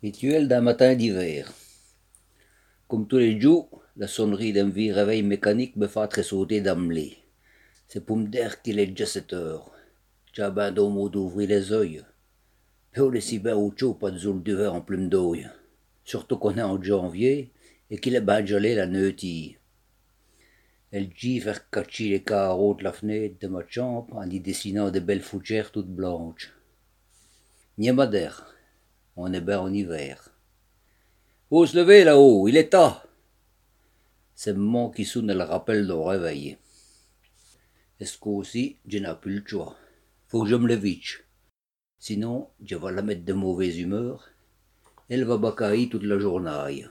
Rituel d'un matin d'hiver. Comme tous les jours, la sonnerie d'un vieux réveil mécanique me fait tressauter d'emblée. C'est pour me dire qu'il est déjà 7 heures. J'ai ben d'homme d'ouvrir les yeux. Puis on est si bien au chaud, pas de zoule d'hiver en plume d'ouille. Surtout qu'on est en janvier et qu'il est ben gelé la neutille. Elle dit faire cacher les carreaux de la fenêtre de ma chambre en y dessinant de belles fougères toutes blanches. Niemadaire, on est ben en hiver. Faut se lever là-haut, il est temps. C'est maman qui sonne le rappel de réveil. Est-ce qu'aussi, je n'ai plus le choix. Faut que je me lève vite. Sinon, je vais la mettre de mauvaise humeur. Elle va bacailler toute la journée.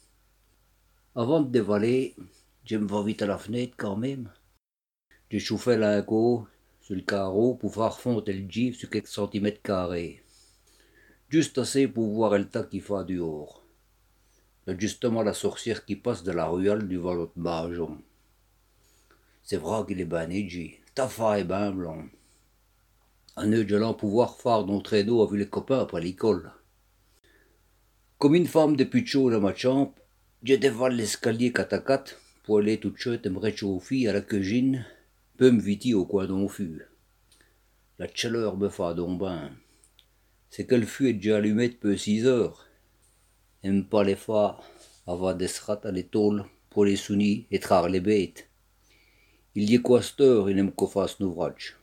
Avant de dévaler, je me vais vite à la fenêtre quand même. Je chauffais l'inco sur le carreau pour faire fondre le gif sur quelques centimètres carrés. Juste assez pour voir le tas qui fait dehors. C'est justement la sorcière qui passe de la ruelle du Valot de Bajon. C'est vrai qu'il est ben neigé. Ta faille est ben blanc. Un œil de pouvoir faire dans le traîneau avec les copains après l'école. Comme une femme de pucho dans ma chambre, je dévale l'escalier 4 à 4 pour aller toute chouette me réchauffer à la cuisine, peu me viti au coin d'un fût. La chaleur me fait donc bain. C'est que le fût est déjà allumé depuis 6 heures. Aime pas les faire avoir des rats à l'étole pour les sounis et trahir les bêtes. Il y est quoi cette heure, il aime qu'on fasse l'ouvrage.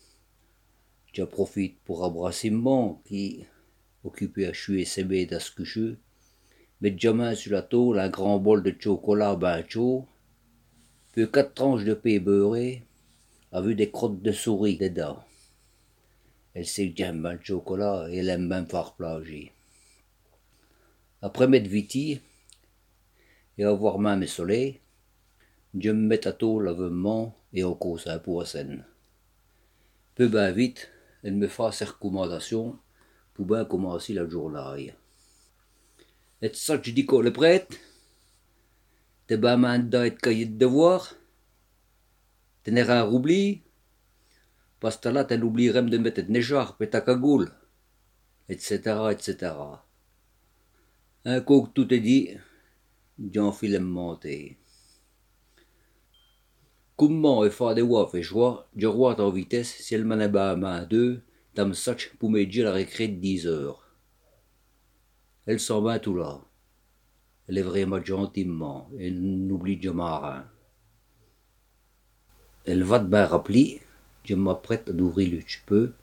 J'en profite pour embrasser maman qui, occupé à chuer ses bêtes à ce coucher, met jamais sur la tôle un grand bol de chocolat ben chaud, puis 4 tranches de pain beurré, avec des crottes de souris dedans. Elle sait que j'aime ben le chocolat et elle aime même faire plager. Après m'être viti et avoir main mes soleils, je me mets à tôle avec maman et on cause un poisson. Peu ben vite, elle me fait ses recommandations pour bien commencer la journée. Et ça que je dis qu'on est prête? T'es ben mandat et cahier de devoir? T'es n'es un roubli? Parce que là, t'en oublierais de mettre tes écharpes et ta cagoule, etc., etc. Un coup que tout est dit, j'enfile me monter. Comment est faire des wafs et joie, je roite en vitesse si elle m'en est à main deux, dans me sac pour m'aider à la récré de 10 heures. Elle s'en va tout là. Elle est vraiment gentiment, elle n'oublie jamais rien. Elle va de bien rappeler, je m'apprête à d'ouvrir le peu.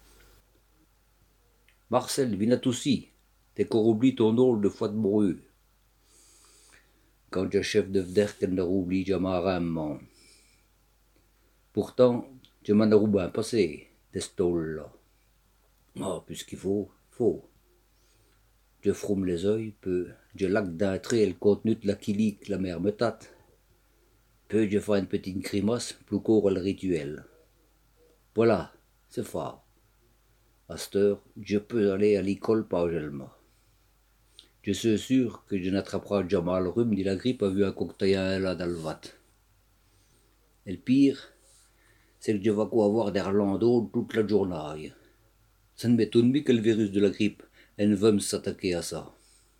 Marcel, viens aussi, t'es qu'on oublie ton rôle de fois de bruit. Quand je chef de v'der qu'elle ne oublie jamais rien. Pourtant, je m'en ai bien passé, des stôles là. Ah, puisqu'il faut. Je froume les yeux, peu, je laque d'un trait le contenu de la kili que la mère me tâte. Peu, je fais une petite grimace pour courir le rituel. Voilà, c'est fort. À cette heure, je peux aller à l'école par gelma. Je suis sûr que je n'attraperai jamais le rhume ni la grippe à vu un cocktail là dans le vat. Et le pire, c'est que je vais quoi avoir d'Irlando toute la journée. Ça ne m'étonne pas que le virus de la grippe ne veut me s'attaquer à ça.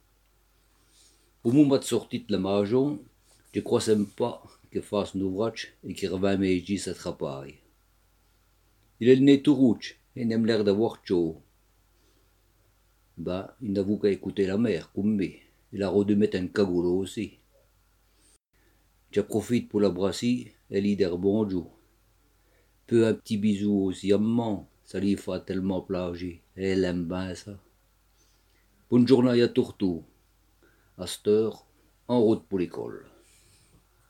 Au moment de sortie de la maison, je crois même pas que fasse un ouvrage et qu'il revient mes sa travail. Il est le nez tout rouge et n'aime l'air d'avoir chaud. Ben, il n'avoue qu'à écouter la mère, comme moi. Il a redû mettre un cagoule aussi. Je profite pour la brasser et lui dire bonjour. Peu un petit bisou aussi à maman, ça lui fait tellement plager. Elle aime bien ça. Bonne journée à Tourtou. À cette heure, en route pour l'école.